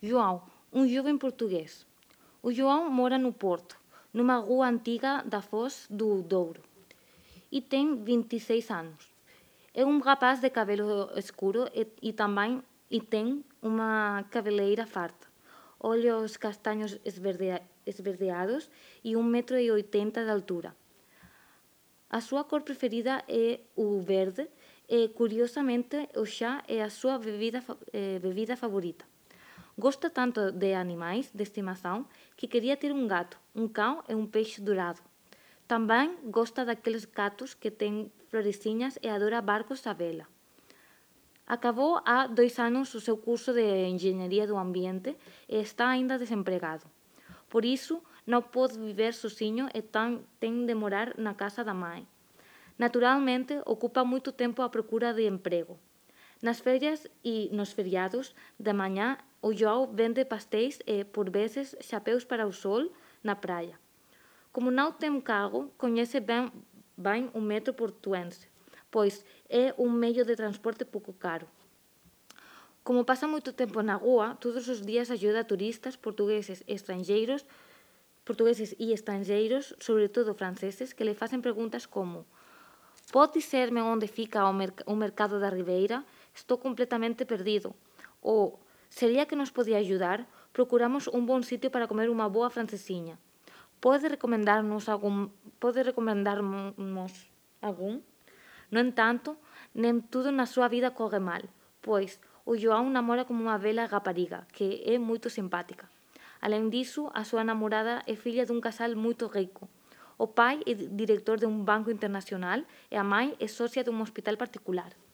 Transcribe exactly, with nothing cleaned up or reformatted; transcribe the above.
João, um jovem português. O João mora no Porto, numa rua antiga da Foz do Douro, e tem vinte e seis anos. É um rapaz de cabelo escuro e, e também e tem uma cabeleira farta, olhos castanhos esverdea, esverdeados e um metro e oitenta de altura. A sua cor preferida é o verde e, curiosamente, o chá é a sua bebida, eh, bebida favorita. Gosta tanto de animais de estimação que queria ter um gato, um cão e um peixe dourado. Também gosta daqueles gatos que têm florecinhas e adora barcos à vela. Acabou há dois anos o seu curso de Engenharia do Ambiente e está ainda desempregado. Por isso, não pode viver sozinho e tem de morar na casa da mãe. Naturalmente, ocupa muito tempo à procura de emprego. Nas férias e nos feriados, de manhã, o João vende pastéis e, por vezes, chapéus para o sol na praia. Como não tem carro, conhece bem, bem o metro portuense, pois é um meio de transporte pouco caro. Como passa muito tempo na rua, todos os dias ajuda turistas portugueses e estrangeiros, portugueses e estrangeiros, sobretudo franceses, que lhe fazem perguntas como: pode dizer-me onde fica o, merc o mercado da Ribeira? Estou completamente perdido. Ou, seria que nos podia ajudar? Procuramos um bom sítio para comer uma boa francesinha. Pode recomendar-nos algum? Pode recomendar-nos algum? No entanto, nem tudo na sua vida corre mal, pois o João namora com uma bela rapariga, que é muito simpática. Além disso, a sua namorada é filha de um casal muito rico. O pai é diretor de um banco internacional e a mãe é sócia de um hospital particular.